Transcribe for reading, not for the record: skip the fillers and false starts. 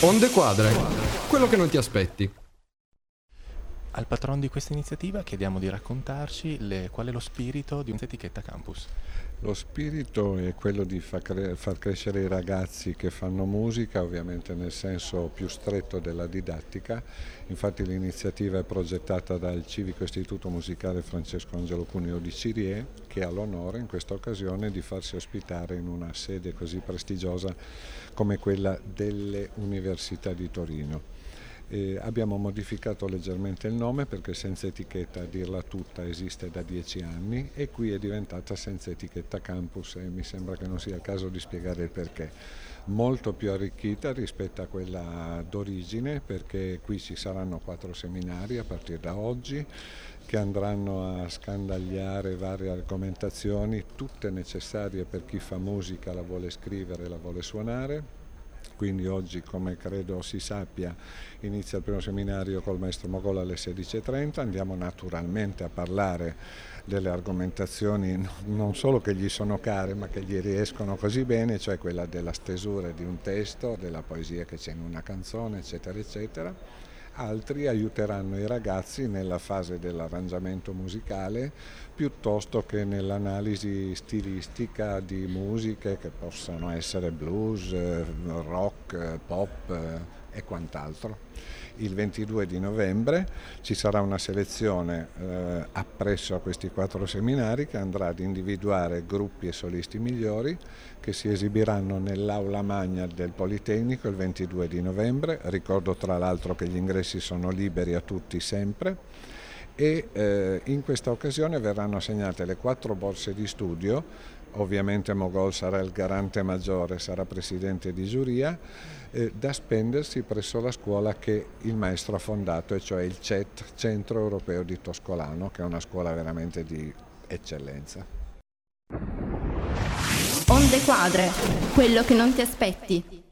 Onde Quadre, quello che non ti aspetti. Al patron di questa iniziativa chiediamo di raccontarci qual è lo spirito di Etichetta Campus. Lo spirito è quello di far crescere i ragazzi che fanno musica, ovviamente nel senso più stretto della didattica. Infatti l'iniziativa è progettata dal Civico Istituto Musicale Francesco Angelo Cuneo di Cirie, che ha l'onore in questa occasione di farsi ospitare in una sede così prestigiosa come quella delle Università di Torino. Abbiamo modificato leggermente il nome perché Senza Etichetta, a dirla tutta, esiste da 10 anni e qui è diventata Senza Etichetta Campus e mi sembra che non sia il caso di spiegare il perché. Molto più arricchita rispetto a quella d'origine, perché qui ci saranno 4 seminari a partire da oggi che andranno a scandagliare varie argomentazioni, tutte necessarie per chi fa musica, la vuole scrivere, la vuole suonare. Quindi oggi, come credo si sappia, inizia il primo seminario col maestro Mogol alle 16:30, andiamo naturalmente a parlare delle argomentazioni non solo che gli sono care ma che gli riescono così bene, cioè quella della stesura di un testo, della poesia che c'è in una canzone, eccetera eccetera. Altri aiuteranno i ragazzi nella fase dell'arrangiamento musicale piuttosto che nell'analisi stilistica di musiche che possono essere blues, rock, pop e quant'altro. Il 22 di novembre ci sarà una selezione appresso a questi 4 seminari che andrà ad individuare gruppi e solisti migliori che si esibiranno nell'aula magna del Politecnico il 22 di novembre. Ricordo tra l'altro che gli ingressi sono liberi a tutti sempre e in questa occasione verranno assegnate le 4 borse di studio. Ovviamente Mogol sarà il garante maggiore, sarà presidente di giuria, da spendersi presso la scuola che il maestro ha fondato, e cioè il CET, Centro Europeo di Toscolano, che è una scuola veramente di eccellenza. Onde Quadre, quello che non ti aspetti.